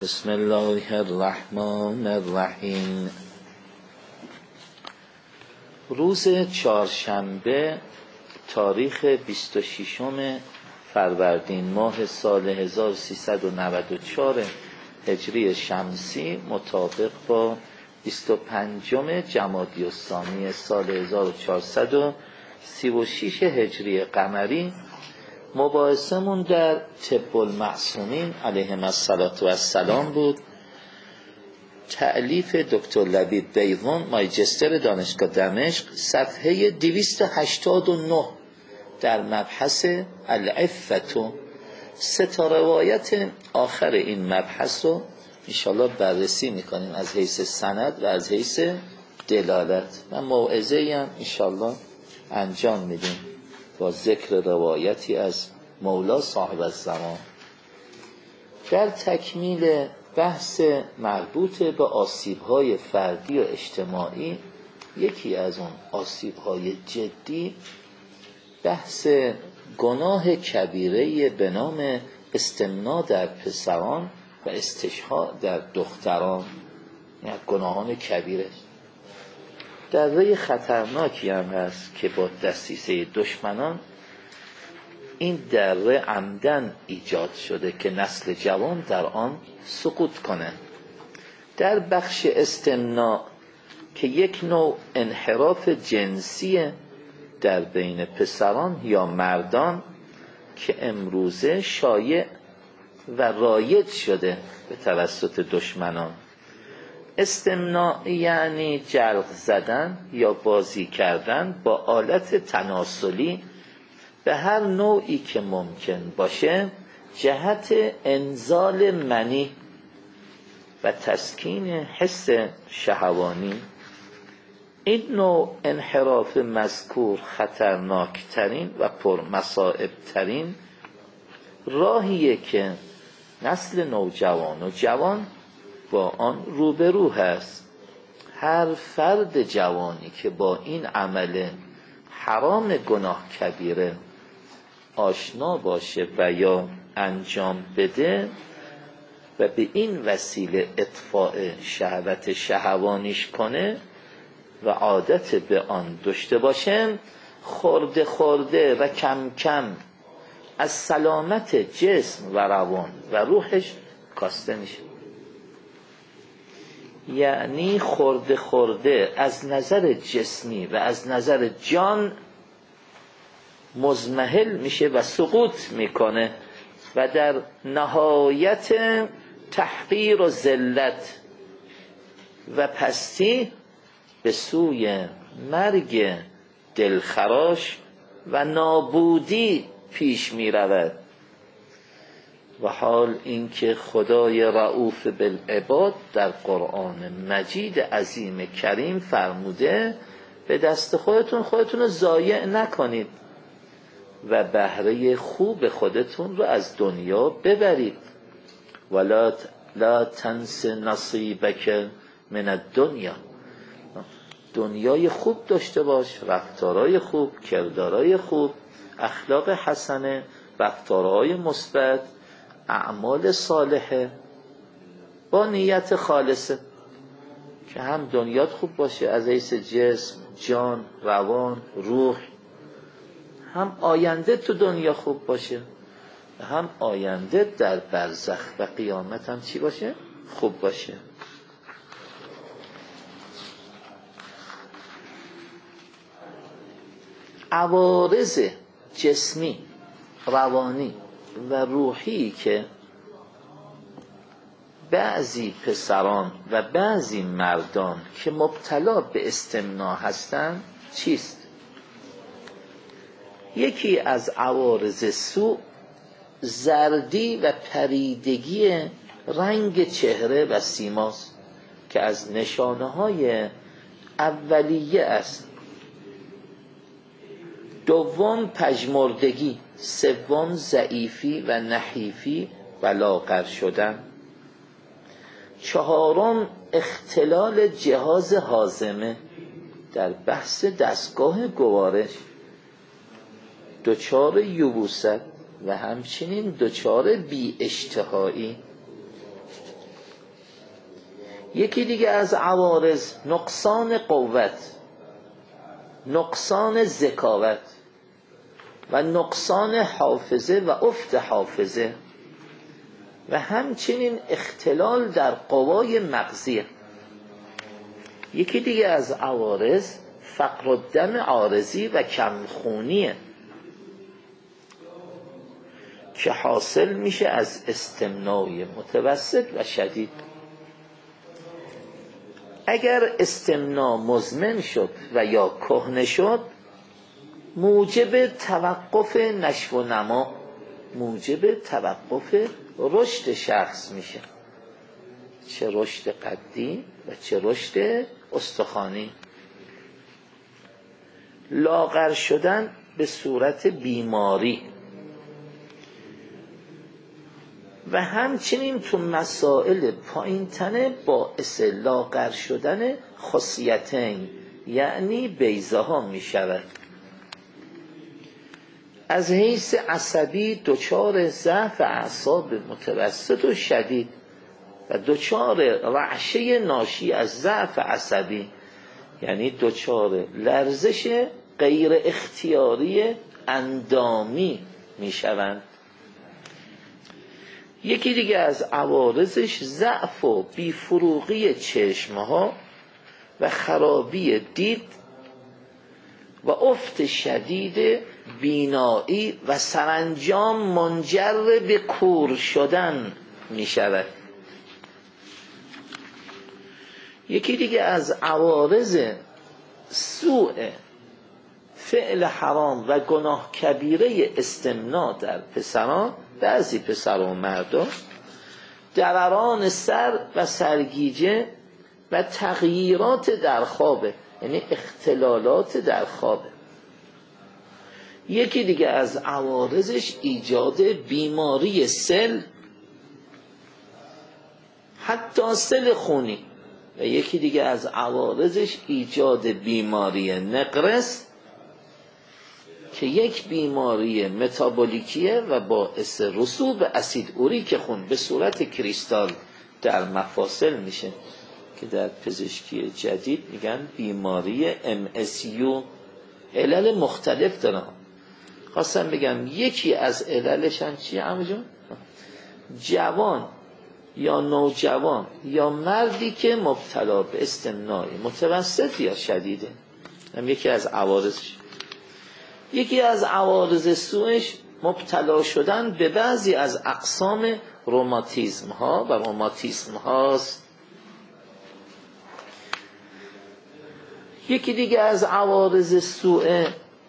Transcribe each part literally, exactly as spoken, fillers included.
بسم الله الرحمن الرحیم. روز چهارشنبه تاریخ بیست و ششم فروردین ماه سال هزار و سیصد و نود و چهار هجری شمسی مطابق با بیست و پنجم جمادی الثانی سال هزار و چهارصد و سی و شش هجری قمری. مباحثمون در طب المعصومین علیهم السلام بود. تألیف دکتر لبیب بیضون، ماجستر دانشگاه دمشق، صفحه دویست و هشتاد و نه در مبحث العفت. سه تا روایت آخر این مبحث رو انشاءالله بررسی میکنیم از حیث سند و از حیث دلالت و موعظه‌ای هم انشاءالله انجام میدیم با ذکر روایتی از مولا صاحب الزمان. در تکمیل بحث مربوط به آسیب‌های فردی و اجتماعی، یکی از اون آسیب‌های جدی بحث گناه کبیره به نام استمناء در پسران و استشهاد در دختران، یعنی گناهان کبیره. دره خطرناکی هم هست که با دسیسه دشمنان این دره عمدن ایجاد شده که نسل جوان در آن سقوط کنه. در بخش استمناء که یک نوع انحراف جنسی در بین پسران یا مردان که امروزه شایع و رایج شده به توسط دشمنان. استمناء یعنی جلق زدن یا بازی کردن با آلت تناسلی به هر نوعی که ممکن باشه جهت انزال منی و تسکین حس شهوانی. این نوع انحراف مذکور خطرناکترین و پرمصائبترین راهیه که نسل نوجوان و جوان با آن روبرو هست. هر فرد جوانی که با این عمل حرام گناه کبیره آشنا باشه و یا انجام بده و به این وسیله اطفاء شهوت شهوانیش کنه و عادت به آن داشته باشه، خورده خورده و کم کم از سلامت جسم و روان و روحش کاسته میشه. یعنی خورده خورده از نظر جسمی و از نظر جان مضمحل میشه و سقوط میکنه و در نهایت تحقیر و ذلت و پستی به سوی مرگ دلخراش و نابودی پیش میرود. و حال اینکه خدای رؤوف بالعباد در قرآن مجید عظیم کریم فرموده به دست خودتون خودتون رو ضایع نکنید و بهره خوب خودتون رو از دنیا ببرید. ولا لا تنس نصیبک من الدنیا. دنیای خوب داشته باش، رفتارهای خوب، کردارهای خوب، اخلاق حسنه، رفتارهای مثبت، اعمال صالحه با نیت خالصه که هم دنیات خوب باشه از حیث جسم، جان، روان، روح، هم آینده تو دنیا خوب باشه، هم آینده در برزخ و قیامت هم چی باشه؟ خوب باشه. عوارض جسمی، روانی و روحی که بعضی پسران و بعضی مردان که مبتلا به استمناء هستند چیست؟ یکی از عوارض سوء زردی و پریدگی رنگ چهره و سیماست که از نشانه های اولیه است. دوم پژمردگی، سوم ضعیفی و نحیفی و لاغر شدن، چهارم اختلال جهاز هاضمه در بحث دستگاه گوارش، دچار یبوست و همچنین دچار بی اشتهایی. یکی دیگه از عوارض نقصان قوت، نقصان ذکاوت و نقصان حافظه و افت حافظه و همچنین اختلال در قوای مغزیه. یکی دیگه از عوارض فقر الدم عارضی و کمخونیه که حاصل میشه از استمنای متوسط و شدید. اگر استمنا مزمن شد و یا کهنه شد، موجب توقف نشو و نما، موجب توقف رشد شخص میشه، چه رشد قدی و چه رشد استخوانی. لاغر شدن به صورت بیماری و همچنین تو مسائل پایین تنه باعث لاغر شدن خاصیتین یعنی بیضه ها می شود. از حیث عصبی دچار ضعف اعصاب متوسط و شدید و دچار رعشه ناشی از ضعف عصبی یعنی دچار لرزش غیر اختیاری اندامی می شوند. یکی دیگه از عوارضش ضعف و بیفروغی چشمها و خرابی دید و افت شدید بینایی و سرانجام منجر به کور شدن می شود. یکی دیگه از عوارض سوء فعل حرام و گناه کبیره استمنا در پسران، بعضی پسر و مردم، درران سر و سرگیجه و تغییرات در خوابه، یعنی اختلالات در خوابه. یکی دیگه از عوارضش ایجاد بیماری سل، حتی سل خونی، و یکی دیگه از عوارضش ایجاد بیماری نقرس که یک بیماری متابولیکیه و باعث رسوب اسید اوریک خون به صورت کریستال در مفاصل میشه که در پزشکی جدید میگن بیماری ام اس یو. علل مختلف دارن، خواستم بگم یکی از عللش هم چیه عمو جون؟ جوان یا نوجوان یا مردی که مبتلا به استمنای متوسط یا شدیده، هم یکی از عوارضش. یکی از عوارض سوءش مبتلا شدن به بعضی از اقسام روماتیسم ها و روماتیسم هاست. یکی دیگه از عوارض سوء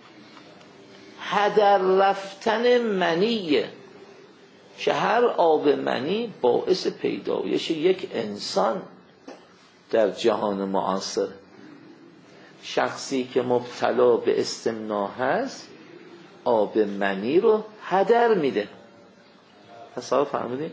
هدر رفتن منیه که هر آب منی باعث پیدایش یک انسان در جهان معاصر. شخصی که مبتلا به استمنا هست آب منی رو هدر میده. تصور فهمیدید؟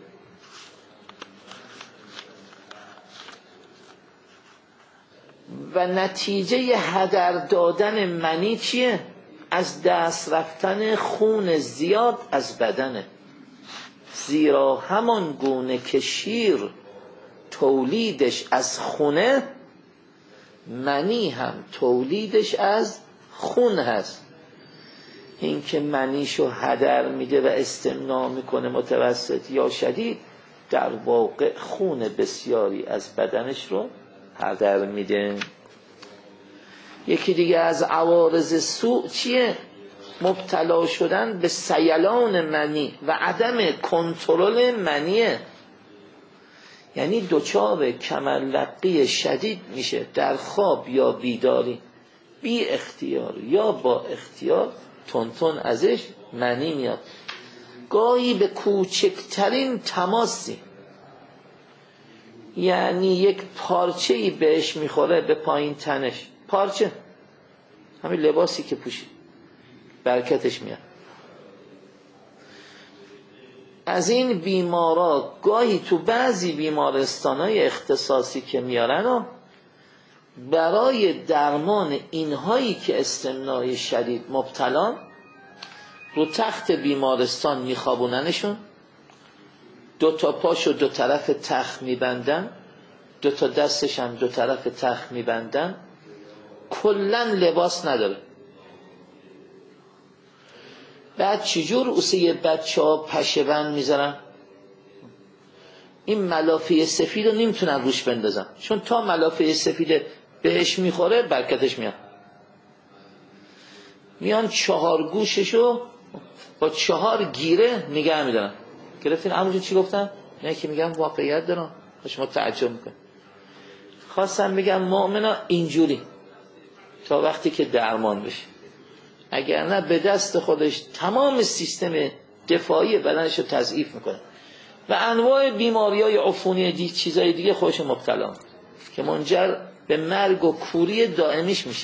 و نتیجه هدر دادن منی چیه؟ از دست رفتن خون زیاد از بدنه. زیرا همان گونه که شیر تولیدش از خونه، منی هم تولیدش از خون هست. این که منیشو هدر میده و استمنا میکنه متوسط یا شدید، در واقع خون بسیاری از بدنش رو هدر میده. یکی دیگه از عوارض سوء چیه؟ مبتلا شدن به سیلان منی و عدم کنترل منیه، یعنی دچار کمرلقی شدید میشه در خواب یا بیداری، بی اختیار یا با اختیار تونتون ازش منی میاد. گاهی به کوچکترین تماسی، یعنی یک پارچه‌ای بهش میخوره به پایین تنش، پارچه همین لباسی که پوشی برکتش میاد. از این بیمارا گاهی تو بعضی بیمارستانای اختصاصی که میارن و برای درمان اینهایی که استمنای شدید مبتلا، رو تخت بیمارستان میخوابوننشون، دو تا پاشو دو طرف تخت میبندن، دو تا دستش هم دو طرف تخت میبندن، کلن لباس نداره. بعد چجور اوسه بچه ها پشه بند میذارن؟ این ملافه سفید رو نمیتونن روش بندازن، چون تا ملافه سفید بهش میخوره برکتش میاد. میان چهار گوششو با چهار گیره نگه میدارن. گرفتین همونجا چی گفتم؟ نه که میگم واقعیت دارم، شما تعجب میکنه. خواستم بگم مؤمنا اینجوری تا وقتی که درمان بشه، اگر نه به دست خودش تمام سیستم دفاعی بدنش رو تضعیف میکنه و انواع بیماری‌های عفونی دی چیزای دیگه خودش مبتلا که منجر به مرگ و کوری دائمیش میشه.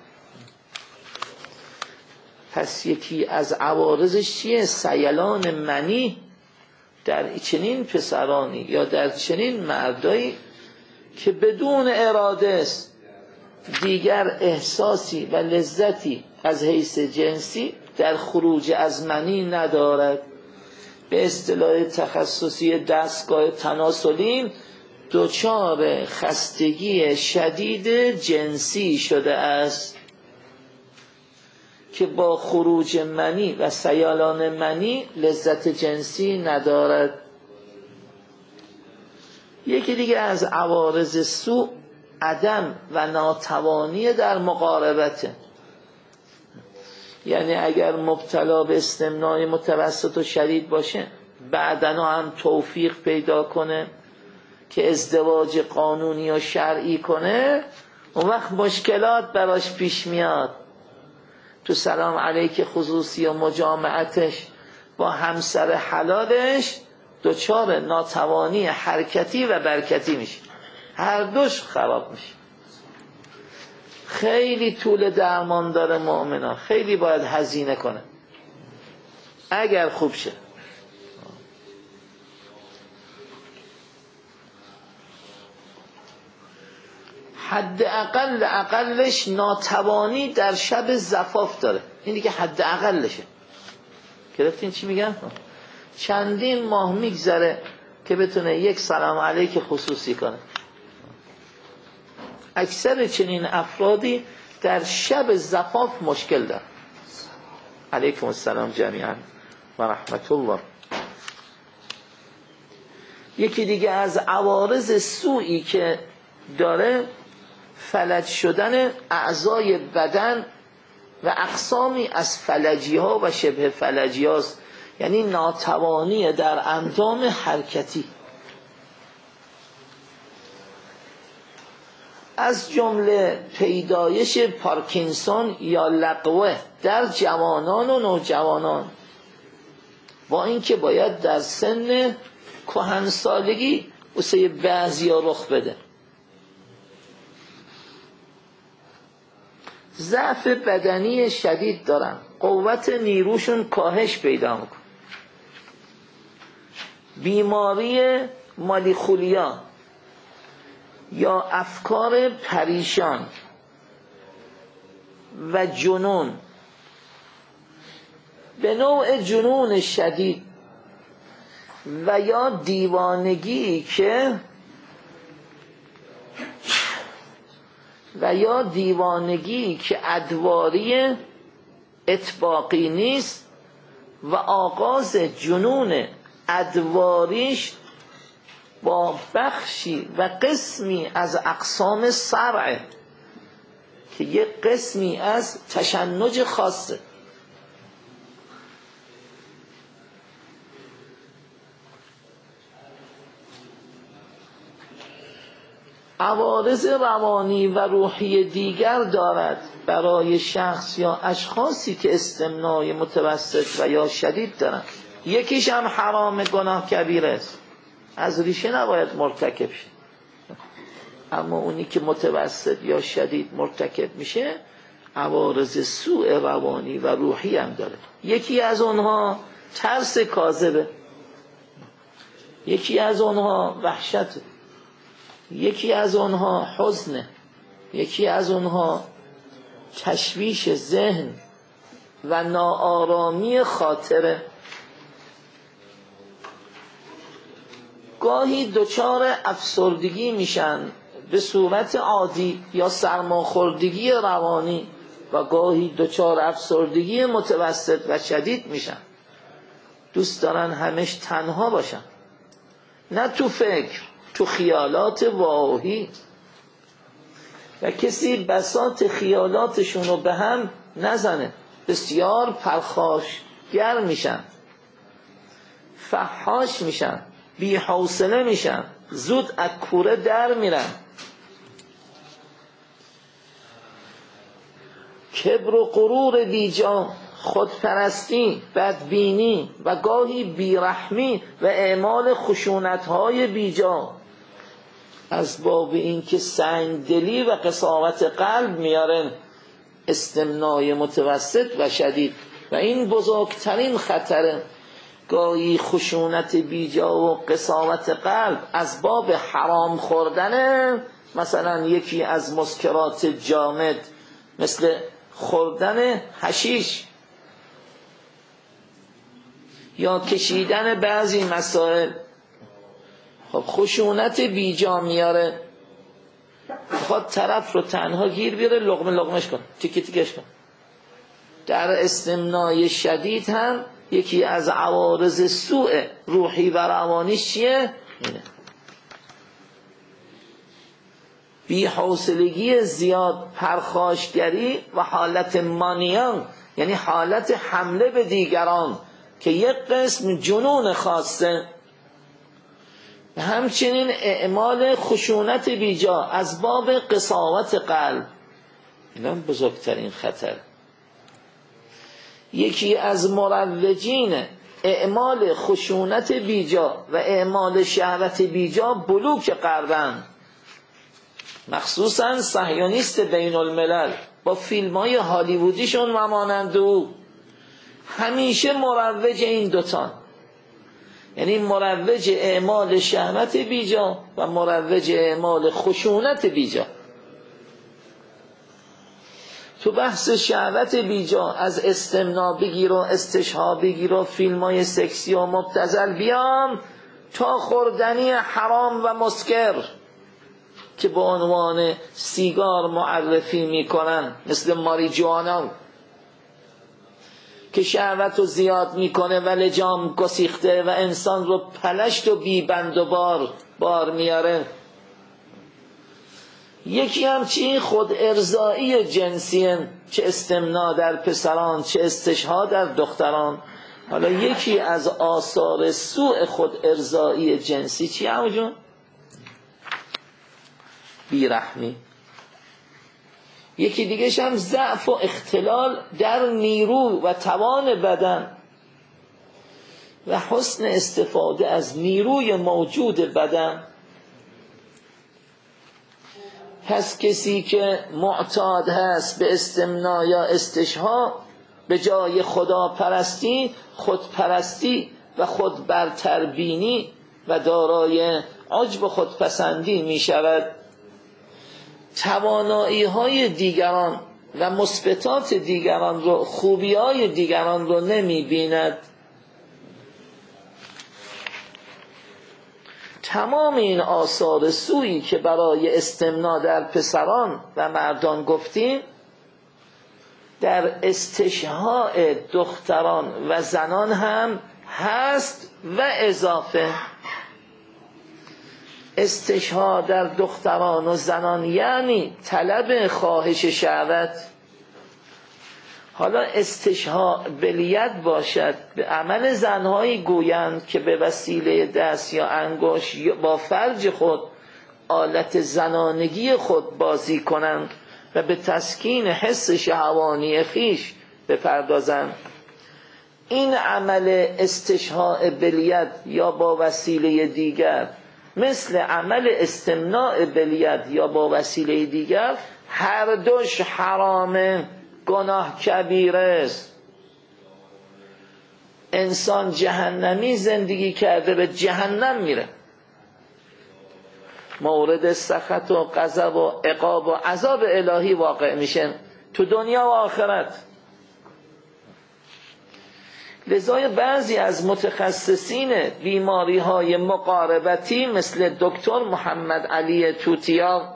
پس یکی از عوارضش چیه؟ سیلان منی در چنین پسرانی یا در چنین مردایی که بدون اراده است دیگر احساسی و لذتی از حیث جنسی در خروج از منی ندارد. به اصطلاح تخصصی دستگاه تناسلین دچار خستگی شدید جنسی شده است که با خروج منی و سیالان منی لذت جنسی ندارد. یکی دیگه از عوارض سوء عدم و ناتوانی در مقاربته. یعنی اگر مبتلا به استمنای متوسط و شدید باشه، بعداً هم توفیق پیدا کنه که ازدواج قانونی و شرعی کنه، اون وقت مشکلات براش پیش میاد. تو سلام علیک خصوصی و مجامعتش با همسر حلالش دچار ناتوانی حرکتی و برکتی میشه، هر دوش خراب میشه. خیلی طول درمان داره مؤمنا، خیلی باید هزینه کنه اگر خوب شه. حد اقل اقلش ناتوانی در شب زفاف داره، این دیگه حد اقلشه. گرفتین چی میگم؟ چندین ماه میگذره که بتونه یک سلام علیک خصوصی کنه. اکثر چنین افرادی در شب زفاف مشکل دارن. علیکم السلام جمیعا و رحمت الله. یکی دیگه از عوارض سوئی که داره فلج شدن اعضای بدن و اقسامی از فلجی ها و شبه فلجی هاست، یعنی ناتوانی در اندام حرکتی. از جمله پیدایش پارکینسون یا لقوه در جوانان و نوجوانان، با اینکه باید در سن کهنسالگی واسه بعضیا رخ بده. ضعف بدنی شدید دارن، قوت نیروشون کاهش پیدا میکنه. بیماری مالیخولیا یا افکار پریشان و جنون، به نوع جنون شدید و یا دیوانگی که و یا دیوانگی که ادواری اطباقی نیست و آغاز جنون ادواریش با بخشی و قسمی از اقسام صرع که یک قسمی از تشنج خاصه. عوارض روانی و روحی دیگر دارد برای شخص یا اشخاصی که استمنای متوسط و یا شدید دارند. یکیش هم حرام گناه کبیره است، از ریشه نباید مرتکب شه، اما اونی که متوسط یا شدید مرتکب میشه عوارض سوء روانی و روحی هم داره. یکی از اونها ترس کاذبه، یکی از اونها وحشته، یکی از اونها حزنه، یکی از اونها تشویش ذهن و ناآرامی خاطره. گاهی دچار افسردگی میشن به صورت عادی یا سرماخوردگی روانی و گاهی دچار افسردگی متوسط و شدید میشن. دوست دارن همش تنها باشن، نه تو فکر، تو خیالات واهی، و کسی بساط خیالاتشون رو به هم نزنه. بسیار پرخاشگر میشن، فحاش میشن، بی حوصله میشن، زود از کوره در میرن. کبر و غرور بیجا، خودپرستی، بدبینی و گاهی بیرحمی و اعمال خشونت‌های بیجا از باب این که سنگدلی و قساوت قلب میارن استمنای متوسط و شدید، و این بزرگترین خطره. گاهی خشونت بیجا و قساوت قلب از باب حرام خوردنه، مثلا یکی از مسکرات جامد مثل خوردن حشیش یا کشیدن بعضی مسائل. خب خشونت بیجا میاره، خود طرف رو تنها گیر بیاره، لقمه لقمش کن، تیکه تیکش کن. در استمنای شدید هم یکی از عوارض سوء روحی و روانیش چیه؟ اینه بی‌حوصلگی زیاد، پرخاشگری و حالت مانیان، یعنی حالت حمله به دیگران که یک قسم جنون خاصه. همچنین اعمال خشونت بیجا از باب قساوت قلب، این هم بزرگترین خطر. یکی از مروجین اعمال خشونت بیجا و اعمال شهوت بیجا بلوک غربن، مخصوصا صهیونیست بین الملل با فیلم های هالیوودیشون و مانند او، همیشه مروج این دوتان، یعنی مروج اعمال شهوت بیجا و مروج اعمال خشونت بیجا. تو بحث شهوت بیجا از استمنا بگیر و استشها بگیر و فیلم های سکسی و مبتذل بیام تا خوردنی حرام و مسکر که به عنوان سیگار معرفی میکنن، مثل ماریجوانا که شهوت رو زیاد میکنه و لجام گسیخته و انسان رو پلشت و بیبند و بار بار میاره. یکی هم چی؟ خود ارضایی جنسی، چه استمنا در پسران چه استشها در دختران. حالا یکی از آثار سوء خود ارضایی جنسی چی همون جون؟ بیرحمی. یکی دیگه هم ضعف و اختلال در نیرو و توان بدن و حسن استفاده از نیروی موجود بدن. پس کسی که معتاد هست به استمنا یا استشها، به جای خدا پرستی خودپرستی و خود برتربینی و دارای عجب و خودپسندی می شود. توانایی های دیگران و مثبتات دیگران رو، خوبی های دیگران رو نمی بیند. تمام این آثار سویی که برای استمنا در پسران و مردان گفتیم، در استشهاء دختران و زنان هم هست و اضافه. استشهاء در دختران و زنان یعنی طلب خواهش شهوت. حالا استشهاء بالید باشد، به عمل زنهایی گویند که به وسیله دست یا انگشت با فرج خود آلت زنانگی خود بازی کنند و به تسکین حس شهوانی خیش بپردازند. این عمل استشهاء بالید یا با وسیله دیگر مثل عمل استمناء بالید یا با وسیله دیگر هر دوش حرامه، گناه کبیره است. انسان جهنمی زندگی کرده به جهنم میره، مورد سخط و غضب و عقاب و عذاب الهی واقع میشه تو دنیا و آخرت. لذا بعضی از متخصصین بیماری های مقاربتی مثل دکتر محمد علی توتیا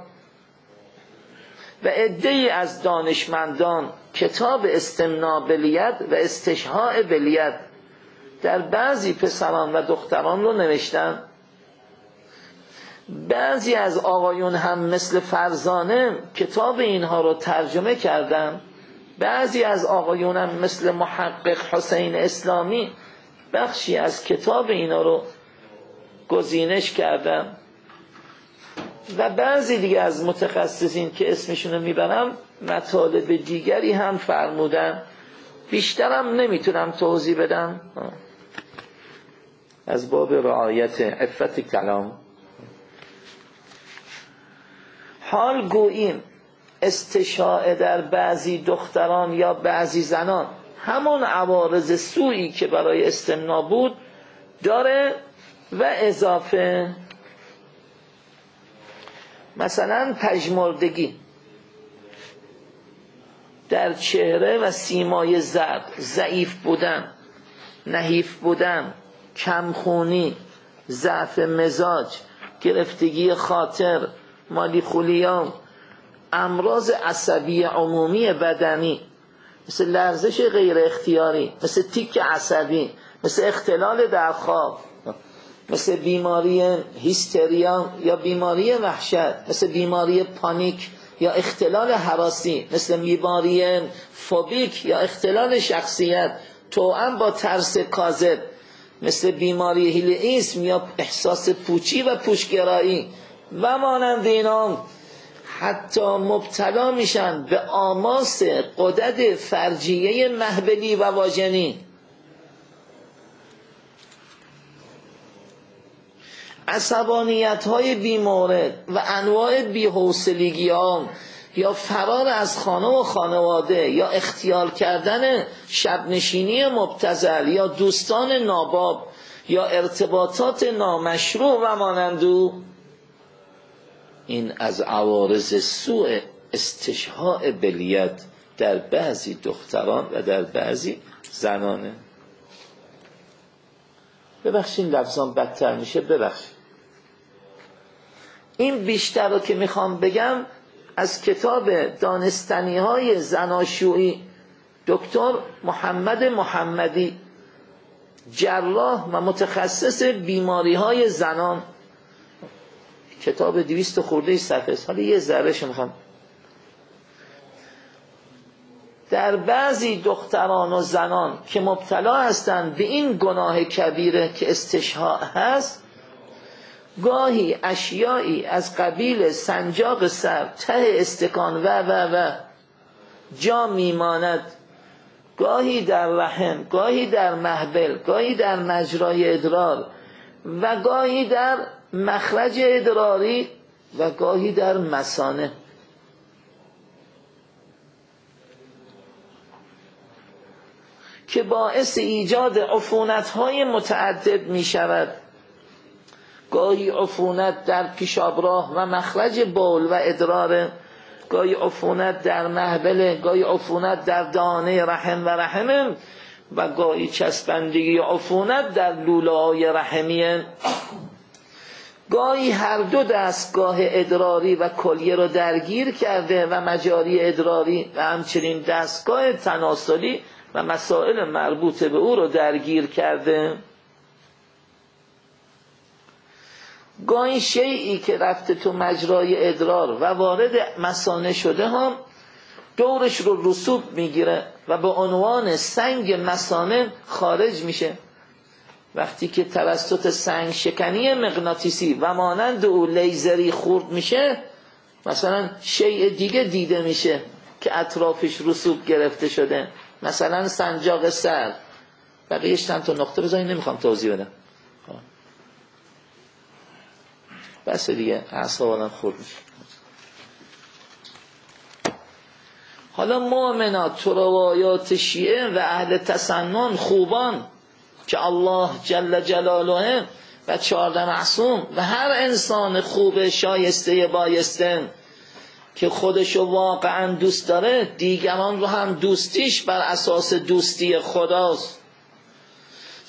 و عده‌ای از دانشمندان کتاب استمناء بلیت و استشهاء بلیت در بعضی پسران و دختران رو نوشتن. بعضی از آقایون هم مثل فرزانه کتاب اینها رو ترجمه کردن. بعضی از آقایون هم مثل محقق حسین اسلامی بخشی از کتاب اینا رو گزینش کردن و بعضی دیگه از متخصصین که اسمشون رو میبرم مطالب دیگری هم فرمودن. بیشترم نمیتونم توضیح بدم از باب رعایت عفت کلام. حال گوییم استشاعه در بعضی دختران یا بعضی زنان همون عوارض سوئی که برای استمناء بود داره و اضافه. مثلا پژمردگی در چهره و سیمای زرد، ضعیف بودن، نحیف بودن، کمخونی، ضعف مزاج، گرفتگی خاطر، مالیخولیا، امراض عصبی عمومی بدنی مثل لرزش غیر اختیاری، مثل تیک عصبی، مثل اختلال در خواب، مثل بیماری هیستریا یا بیماری وحشت، مثل بیماری پانیک یا اختلال هراسی، مثل بیماری فوبیک یا اختلال شخصیت توأم با ترس کاذب، مثل بیماری هیلیسم یا احساس پوچی و پوشگرایی و مانند اینا. حتی مبتلا میشن به آماس غدد فرجیه مهبلی و واژنی. عصبانیت های بیمورد و انواع بی‌حوصلگی ها یا فرار از خانه و خانواده یا اختیار کردن شبنشینی مبتذل یا دوستان ناباب یا ارتباطات نامشروع و مانند او، این از عوارض سوء استشهاء بلیت در بعضی دختران و در بعضی زنانه. ببخشین لفظان بدتر میشه، ببخشین. این بیشتر رو که میخوام بگم از کتاب دانستنی های زناشویی دکتر محمد محمدی، جراح و متخصص بیماری های زنان، کتاب دویست خورده صفحه است. حالا یه ذرهش میخوام. در بعضی دختران و زنان که مبتلا هستند به این گناه کبیره که استشهاء هست، گاهی اشیایی از قبیل سنجاق سر، ته استکان و و و جا میماند، گاهی در رحم، گاهی در مهبل، گاهی در مجرای ادرار و گاهی در مخرج ادراری و گاهی در مثانه. که باعث ایجاد عفونت‌های متعدد می شود. گاهی عفونت در پیشابراه و مخرج بول و ادرار، گاهی عفونت در مهبل، گاهی عفونت در دانه رحم و رحم و گاهی چسبندگی عفونت در لوله‌های رحمیه. گاهی هر دو دستگاه ادراری و کلیه رو درگیر کرده و مجاری ادراری و همچنین دستگاه تناسلی و مسائل مربوط به او رو درگیر کرده. گاهی شیئی که رفته تو مجرای ادرار و وارد مثانه شده هم دورش رو رسوب میگیره و به عنوان سنگ مثانه خارج میشه. وقتی که توسط سنگ شکنی مغناطیسی و مانند او لیزری خورد میشه، مثلا شیء دیگه دیده میشه که اطرافش رسوب گرفته شده، مثلا سنجاق سر. بقیهش چند تا نقطه بذارین، نمیخوام توضیح بدم بس دیگه، اعصاب آدم خورد میشه. حالا مؤمنات تو روایات شیعه و اهل تسنن خوبان که الله جل جلاله و چهارده معصوم و هر انسان خوب شایسته بایسته که خودشو واقعا دوست داره، دیگران رو هم دوستیش بر اساس دوستی خداست.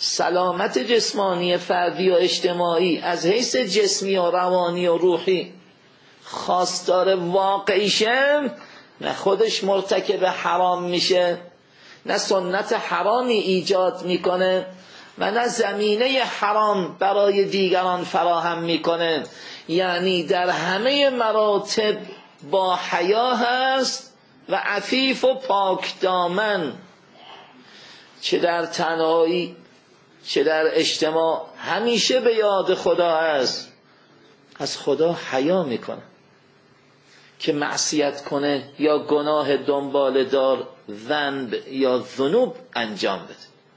سلامت جسمانی فردی و اجتماعی از حیث جسمی و روانی و روحی خواستار واقعیشه، نه خودش مرتکب حرام میشه، نه سنت حرامی ایجاد میکنه و نه زمینه حرام برای دیگران فراهم میکنه. یعنی در همه مراتب با حیا هست و عفیف و پاک دامن، چه در تنهایی چه در اجتماع همیشه به یاد خدا هست، از خدا حیا میکنه که معصیت کنه یا گناه دنبال دار ذنب یا ذنوب انجام بده.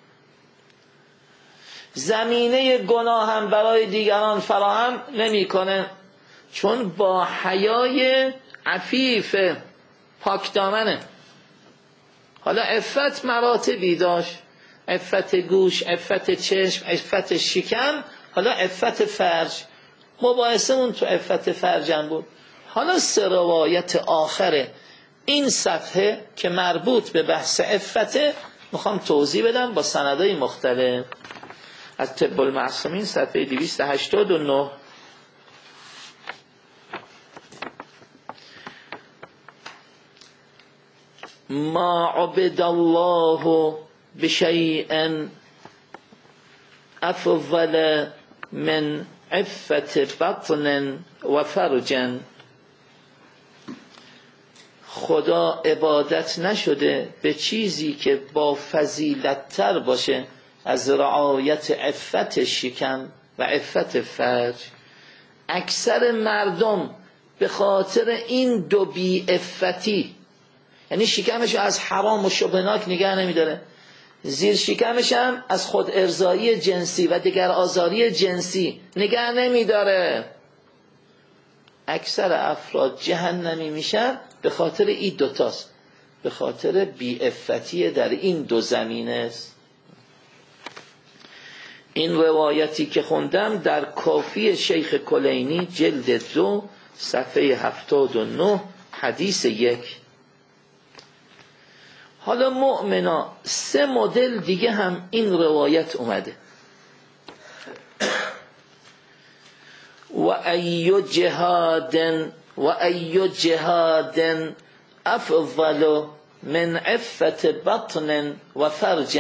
زمینه گناه هم برای دیگران فراهم نمیکنه، چون با حیای عفیف پاک دامنه. حالا عفت مراتبی داشت، عفت گوش، عفت چشم، عفت شکم، حالا عفت فرج. مباحثه اون تو عفت فرجم بود. حالا سه روایت آخر این صفحه که مربوط به بحث عفته میخوام توضیح بدم با سندهای مختلف. از طب المعصومین صفحه دویست و هشتاد و نه. ما عبد الله بشیء افضل من عفت بطن و فرج. خدا عبادت نشده به چیزی که با فضیلت تر باشه از رعایت عفت شکم و عفت فرج. اکثر مردم به خاطر این دو بی عفتی، یعنی شکمش از حرام و شبهناک نگه نمیداره، زیر شکمش هم از خود ارضایی جنسی و دیگر آزاری جنسی نگه نمیداره، اکثر افراد جهنمی میشن به خاطر این دوتاست، به خاطر بی‌عفتی در این دو زمینه است. این روایتی که خوندم در کافی شیخ کلینی جلد دو صفحه هفتاد و نه حدیث یک. حالا مؤمنا سه مدل دیگه هم این روایت اومده. و ای جهاد و ای جهاد افضل من عفت بطن و فرج.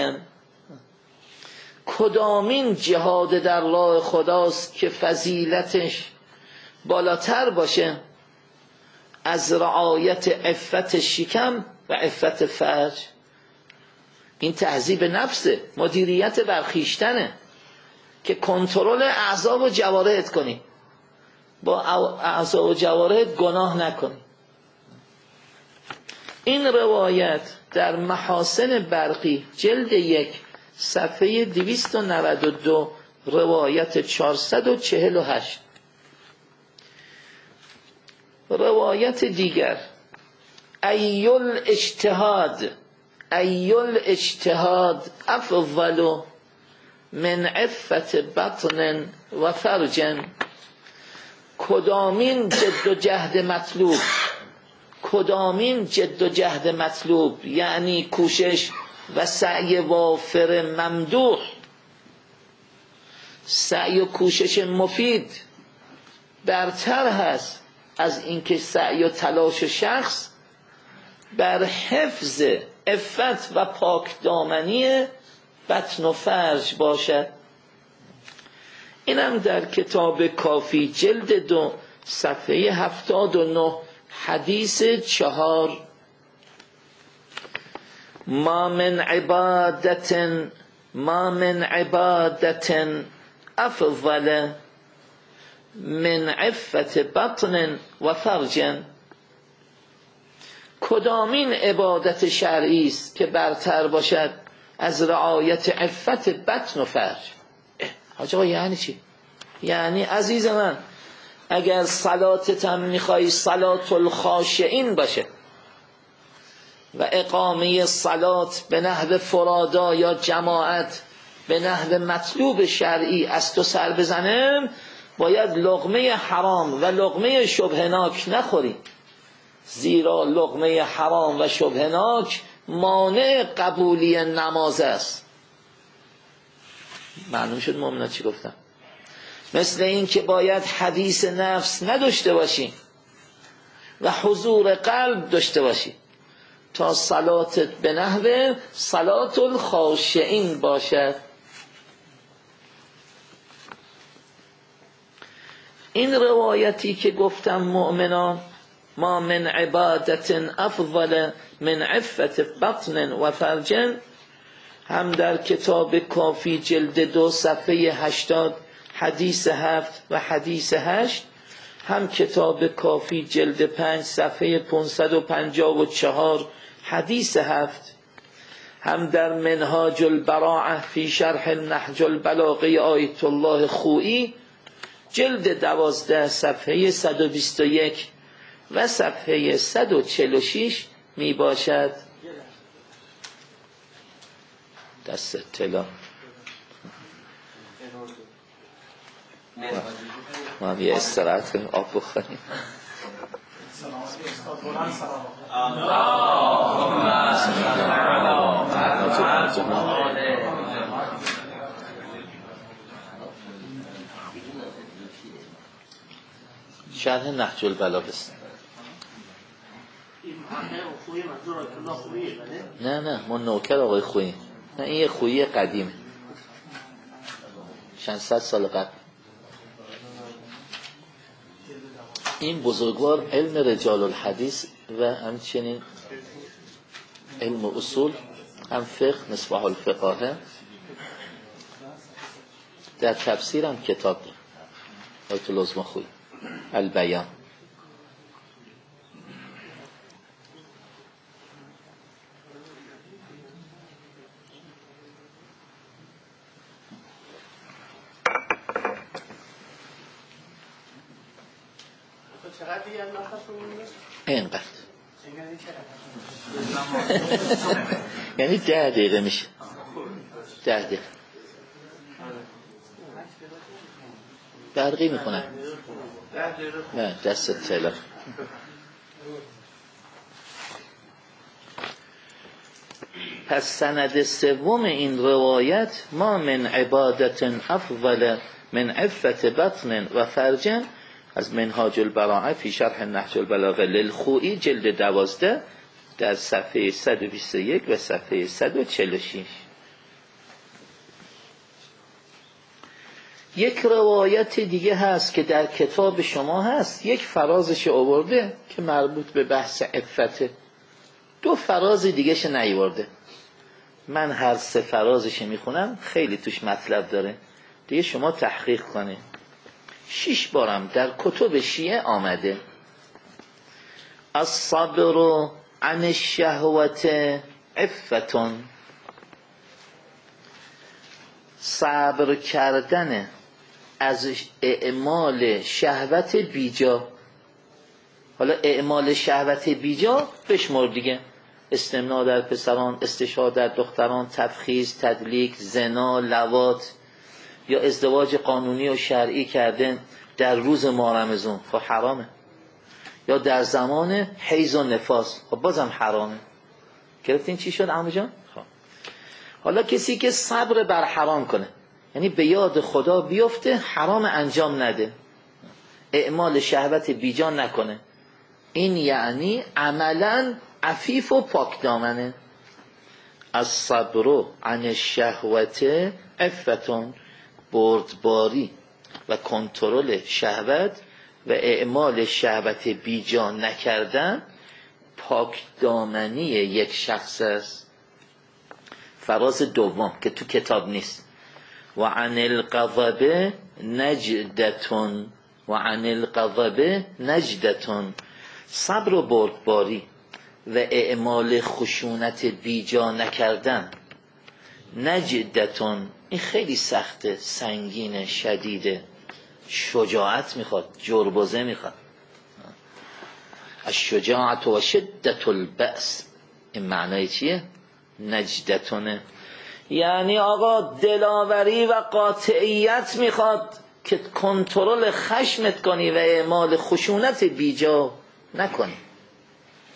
کدامین جهاد در راه خداست که فضیلتش بالاتر باشه از رعایت عفت شکم و عفت فرج؟ این تهذیب نفسه، مدیریت بر خویشتنه که کنترل اعضا و جوارحت کنی، با اعضا و جوارحت گناه نکنی. این روایت در محاسن برقی جلد یک صفحه دویست و نود و دو روایت چهارصد و چهل و هشت. روایت دیگر ایل اجتهاد ایل اجتهاد افضل من عفت بطن و فرج. کدامین جد و جهد مطلوب کدامین جد و جهد مطلوب یعنی کوشش و سعی وافر ممدوح، سعی و کوشش مفید برتر هست از اینکه سعی و تلاش شخص بر حفظ عفت و پاک دامنی بطن و فرج باشد. اینم در کتاب کافی جلد دو صفحه هفتاد و نه حدیث چهار. ما من عبادت ما من عبادت افضل من عفت بطن و فرج. کدامین عبادت شرعی است که برتر باشد از رعایت عفت بطن و فرج؟ حاج آقا یعنی چی؟ یعنی عزیز من اگر صلاتت هم میخوای صلات الخاشعین باشه و اقامه صلات به نحو فرادا یا جماعت به نحو مطلوب شرعی از تو سر بزنه، باید لقمه حرام و لقمه شبهناک نخوری، زیرا لقمه حرام و شبهناک مانع قبولی نماز است. معلوم شد مؤمنات چی گفتم. مثل این که باید حدیث نفس نداشته باشی و حضور قلب داشته باشی تا صلاتت به نحو صلات الخاشعین باشد. این روایتی که گفتم مؤمنان ما من عبادت افضل من عفت بطن و فرج، هم در کتاب کافی جلد دو صفحه هشتاد حدیث هفت و حدیث هشت، هم کتاب کافی جلد پنج صفحه پانصد و پنجاه و چهار حدیث هفت، هم در منهاج البراعه فی شرح نهج البلاغه آیت الله خویی جلد دوازده صفحه صد و بیست و یک و صفحه صد و چهل و شش می باشد. دست اطلاع ما هم یه استراحت کنیم آب بخوریم. شرح نهج البلاغه است. نه نه ما نوکر آقای خویی، نه این یه خویی قدیمه چند صد سال قبل. این بزرگوار علم رجال الحدیث و همچنین علم اصول، هم فقه مصباح الفقاهه، در تفسیر هم کتاب داره آیت العظمی خویی البیان. اینقدر یعنی ده دقیقه میشه، ده دقیقه برقی میکنن. نه دست تلا. پس سند سوم این روایت ما من عبادت افضل من عفت بطن و فرج، از منهاج البراعه فی شرح نهج البلاغه للخویی جلد دوازده در صفحه صد و بیست و یک و صفحه صد و چهل و شش. یک روایت دیگه هست که در کتاب شما هست، یک فرازش آورده که مربوط به بحث عفته، دو فراز دیگه ش نیورده. من هر سه فرازش میخونم، خیلی توش مطلب داره دیگه، شما تحقیق کنه. شش بارم در کتب شیعه آمده الصبر عن الشهوت عفتون، صبر کردن از اعمال شهوت بیجا. حالا اعمال شهوت بیجا بشمار دیگه، استمناء در پسران، استشهاد در دختران، تبخیز، تدلیک، زنا، لواط، یا ازدواج قانونی و شرعی کردن در روز ماه رمضان، خب حرامه. یا در زمان حیض و نفاس، خب بازم حرامه. گرفتین چی شد عمو جان؟ خب حالا کسی که صبر بر حرام کنه، یعنی به یاد خدا بیفته، حرام انجام نده، اعمال شهوت بیجان نکنه، این یعنی عملا عفیف و پاک دامنه. از صبر عن الشهوت عفتون، بردباری و کنترل شهوت و اعمال شهوت بیجان نکردن پاک دامنی یک شخص است. فراز دوم که تو کتاب نیست، و عن الغضب نجدتون، و عن الغضب نجدتون، صبر و بردباری و اعمال خشونت بیجا نکردن. نجدتون این خیلی سخته، سنگینه، شدیده، شجاعت میخواد، جربوزه میخواد. الشجاعت و شدت البأس، این معنای چیه؟ نجدتونه، یعنی آقا دلاوری و قاطعیت میخواد که کنترل خشمت کنی و اعمال خشونت بیجا نکنی.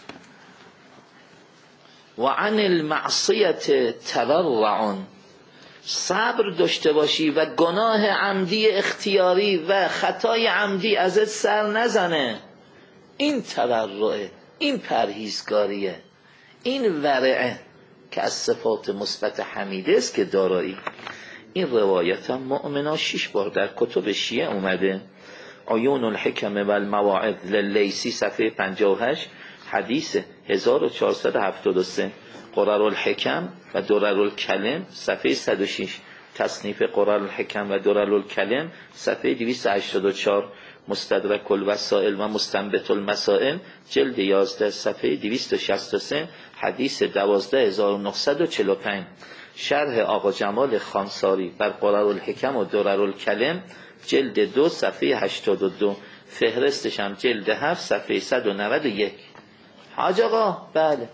و عن المعصیت تورعون، صبر داشته باشی و گناه عمدی اختیاری و خطای عمدی ازت سر نزنه. این تورعه، این پرهیزگاریه، این ورعه که از صفات مثبت حمیده است که دارایی. این روایت هم مؤمنا شش بار در کتب شیعه اومده. عیون الحکم و المواعظ للیسی صفحه پنجاه و هشت، حدیث هزار و چهارصد و هفتاد و سه. قرر الحکم و درر الکلم صفحه صد و شش، تصنیف قرر الحکم و درر الکلم صفحه دویست و هشتاد و چهار. مستدرک الوسائل و مستنبط المسائل جلد یازده صفحه دویست و شصت و سه، حدیث دوازده هزار و نهصد و چهل و پنج. شرح آقا جمال خانساری بر قرر الحکم و درر الکلم جلد دو صفحه هشتاد و دو، فهرستش هم جلد هفت صفحه صد و نود و یک. حاج آقا بله،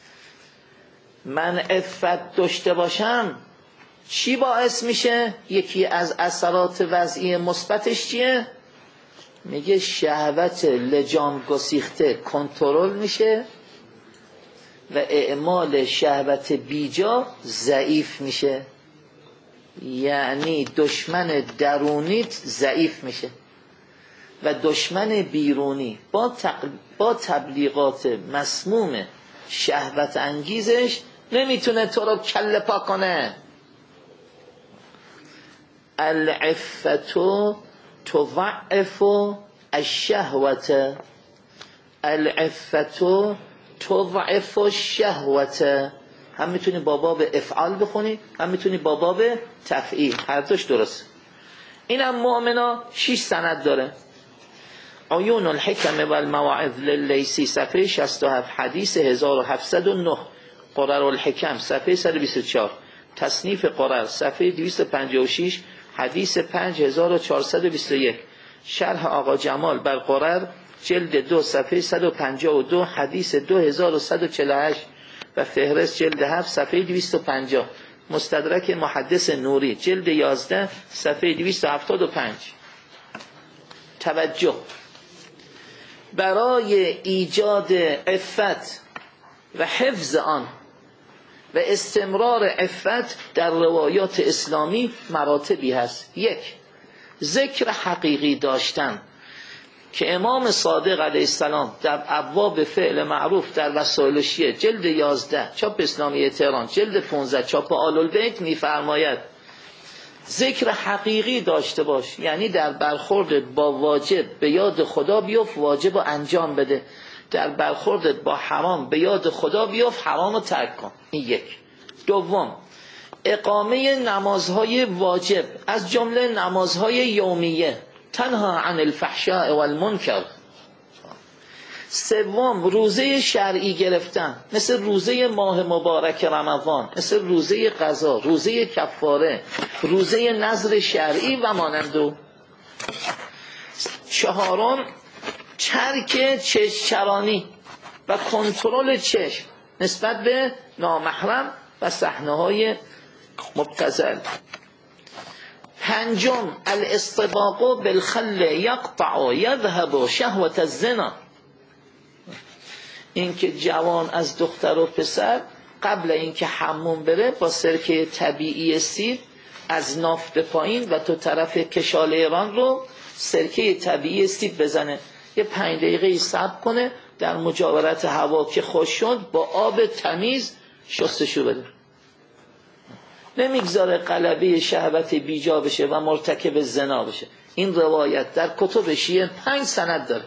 من عفت داشته باشم چی باعث میشه؟ یکی از اثرات وضعی مثبتش چیه؟ میگه شهوت لجام گسیخته کنترل میشه و اعمال شهوت بیجا ضعیف میشه. یعنی دشمن درونیت ضعیف میشه و دشمن بیرونی با, تق... با تبلیغات مسموم شهوت انگیزش نمیتونه تو رو کله پا کنه. العفتو تضعف الشهوة، العفتو تضعف الشهوة. هم میتونی با باب افعال بخونی، هم میتونی با باب تفعیل، هر دوش درست. این هم مؤمنا شش سند داره. عیون الحکم و المواعظ للیسی صفحه شصت و هفت، حدیث هزار و هفتصد و نه. قرر الحکم صفحه صد و بیست و چهار، تصنیف قرر صفحه دویست و پنجاه و شش، حدیث پنج هزار و چهارصد و بیست و یک. شرح آقا جمال بر قرر جلد دو صفحه صد و پنجاه و دو، حدیث دو هزار و صد و چهل و هشت و فهرست جلد هفت صفحه دویست و پنجاه. مستدرک محدث نوری جلد یازده صفحه دویست و هفتاد و پنج. توجه، برای ایجاد عفت و حفظ آن و استمرار عفت در روایات اسلامی مراتبی هست. یک، ذکر حقیقی داشتن که امام صادق علیه السلام در ابواب فعل معروف در وسائل شیعه جلد یازده چاپ اسلامی تهران جلد پانزده چاپ آل البیت میفرماید ذکر حقیقی داشته باش، یعنی در برخورد با واجب به یاد خدا بیفت واجب رو انجام بده، در برخورد با حرام به یاد خدا بیفت حرام رو ترک کن. این یک. دوم، اقامه نمازهای واجب از جمله نمازهای یومیه، تنها عن الفحشاء والمنکر. سوم، روزه شرعی گرفتن مثل روزه ماه مبارک رمضان، مثل روزه قضا، روزه کفاره، روزه نذر شرعی و مانند. چهارم، ترک چشمچرانی و کنترل چشم نسبت به نامحرم و صحنه‌های مبتذل. پنجم، الاستباق بالخل یقطع یذهب شهوة الزنا. اینکه جوان از دختر و پسر قبل اینکه حموم بره با سرکه طبیعی سیر از ناف به پایین و تو طرف کشال ایران رو سرکه طبیعی سیب بزنه، یه پنج دقیقه صبر کنه، در مجاورت هوا که خوش شد با آب تمیز شستشو بده. نمیگذاره غلبه شهوت بیجا بشه و مرتکب زنا بشه. این روایت در کتب شیعه پنج سند داره.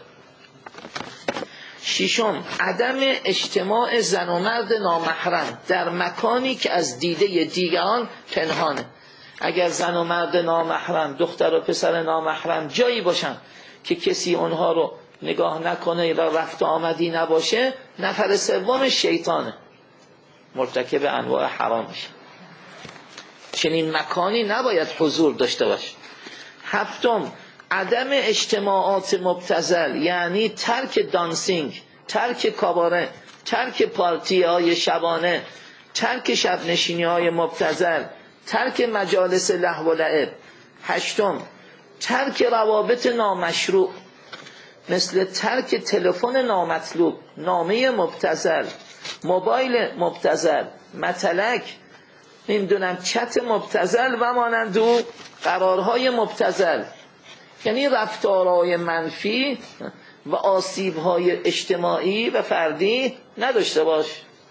ششم، عدم اجتماع زن و مرد نامحرم در مکانی که از دیده دیگران پنهانه. اگر زن و مرد نامحرم، دختر و پسر نامحرم جایی باشن که کسی اونها رو نگاه نکنه و رفت و آمدی نباشه، نفر سوم شیطانه، مرتکب انواع حرام میشه. چنین مکانی نباید حضور داشته باشه. هفتم، عدم اجتماعات مبتذل، یعنی ترک دانسینگ، ترک کاباره، ترک پارتی های شبانه، ترک شب نشینی های مبتذل، ترک مجالس لهو و لعب. هشتم، ترک روابط نامشروع مثل ترک تلفن نامطلوب، نامه مبتذل، موبایل مبتذل، متلک، نمیدونم چت مبتذل و مانند او قرارهای مبتذل، یعنی رفتارهای منفی و آسیبهای اجتماعی و فردی نداشته باش.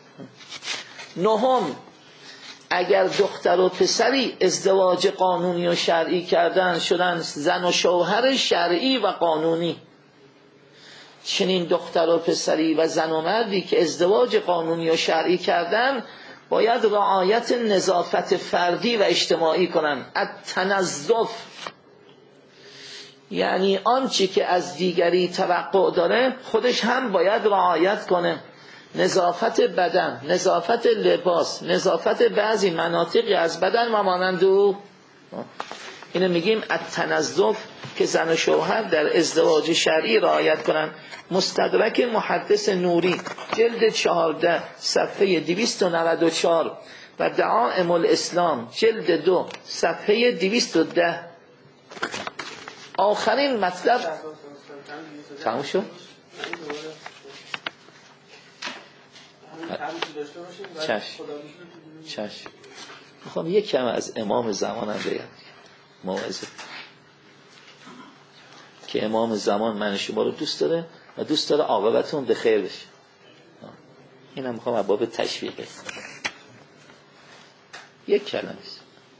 نهم، اگر دختر و پسری ازدواج قانونی و شرعی کردن شدن زن و شوهر شرعی و قانونی، چنین دختر و پسری و زن و مردی که ازدواج قانونی و شرعی کردن باید رعایت نظافت فردی و اجتماعی کنن. التنظف یعنی آنچه که از دیگری توقع داره خودش هم باید رعایت کنه. نظافت بدن، نظافت لباس، نظافت بعضی مناطقی از بدن و مانند او. اینو میگیم التنظف که زن و شوهر در ازدواج شرعی رعایت کنن. مستدرک محدث نوری جلد چهارده صفحه دویست و نود و چهار و دعائم الاسلام جلد دو صفحه دویست و ده. آخرین مطلب تموم شد. چشم چشم میخوام یک کم از امام زمانم بگم موعظه، که امام زمان من شما رو دوست داره و دوست داره عاقبتون به خیر بشه. اینم میخوام از باب تشویقه. یک کلمه است.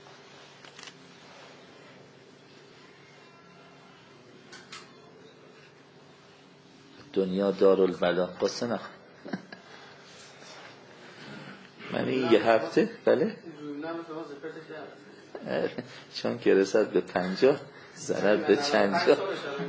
دنیا دارالبلا. قصه نخواه من این یه هفته بله چون که رسد به پنجاه زند به چند جا.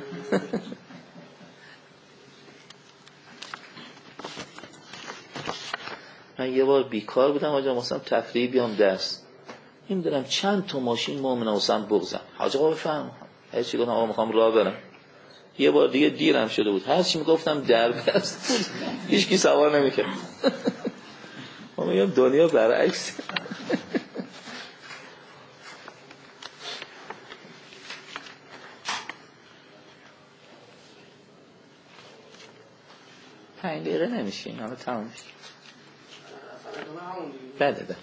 من یه بار بیکار بودم آجا مثلا تفریحی بیام درس، این دارم چند تا ماشین مومن حسین بغزم. حاج آقا بفهم هر چی گفتم آقا میخوام راه برم. یه بار دیگه دیرم شده بود، هر چی میگفتم در بست بود، هیچ کی سوار نمیکرد. ما میگم دنیا برعکس. پنج دقیقه نمیشیم همه تمام میشه. بله بله.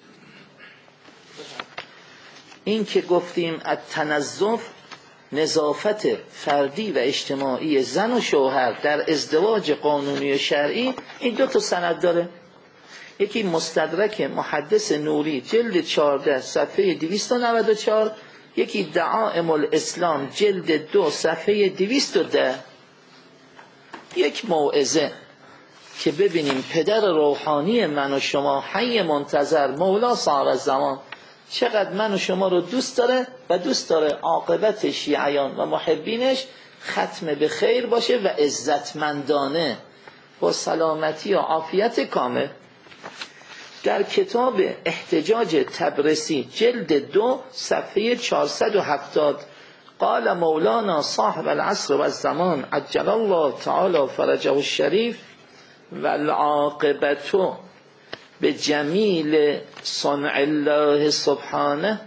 این که گفتیم التنظف نظافت فردی و اجتماعی زن و شوهر در ازدواج قانونی و شرعی، این دو تا سند داره. یکی مستدرک محدث نوری جلد چهارده صفحه دویست و نود و چهار، یکی دعائم الاسلام جلد دو صفحه دویست و ده. یک موعظه که ببینیم پدر روحانی من و شما حی منتظر مولا صاحب الزمان چقدر من و شما رو دوست داره و دوست داره عاقبت شیعیان و محبینش ختم به خیر باشه و عزتمندانه با سلامتی و عافیت کامل. در کتاب احتجاج تبرسی جلد دو صفحه چهارصد و هفتاد قال مولانا صاحب العصر و الزمان عجل الله تعالی فرجه الشریف و العاقبت به جمیل صنع الله سبحانه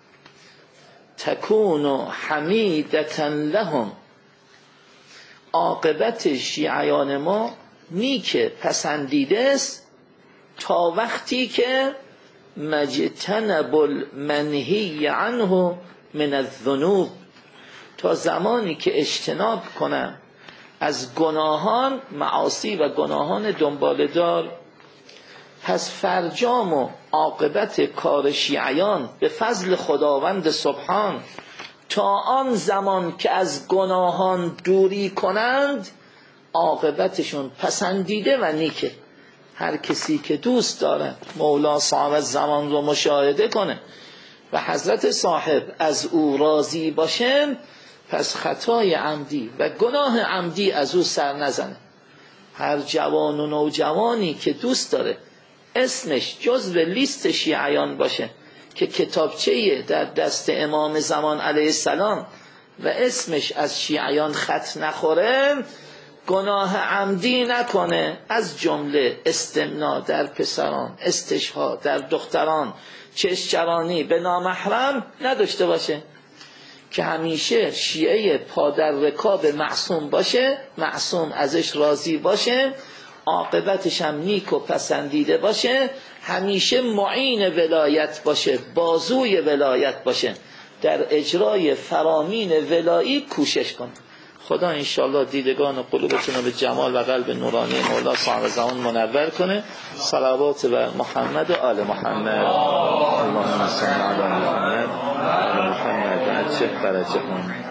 تکون حمیدتا لهم. عاقبت شیعیان ما نیک پسندیده است تا وقتی که مجتنب المنهی عنه من الذنوب، تا زمانی که اجتناب کنن از گناهان، معاصی و گناهان دنبالدار. پس فرجام و عاقبت کار شیعیان به فضل خداوند سبحان تا آن زمان که از گناهان دوری کنند عاقبتشون پسندیده و نیکه. هر کسی که دوست داره مولا صاحب الزمان رو مشاهده کنه و حضرت صاحب از او راضی باشه، پس خطای عمدی و گناه عمدی از او سر نزنه. هر جوان و نوجوانی که دوست داره اسمش جزو لیست شیعیان باشه که کتابچه در دست امام زمان علیه السلام و اسمش از شیعیان خط نخوره، گناه عمدی نکنه، از جمله استمناء در پسران، استشهاد در دختران، چشچرانی به نامحرم نداشته باشه، که همیشه شیعه پا در رکاب معصوم باشه، معصوم ازش راضی باشه، عاقبتش هم نیک و پسندیده باشه، همیشه معین ولایت باشه، بازوی ولایت باشه، در اجرای فرامین ولایی کوشش کن. خدا انشاءالله دیدگان و قلوبتون رو به جمال و قلب نورانی مولا صاحب زمان منور کنه. صلوات بر محمد و آل محمد. اللهم صل علی محمد و آل محمد. عجل فرجهم.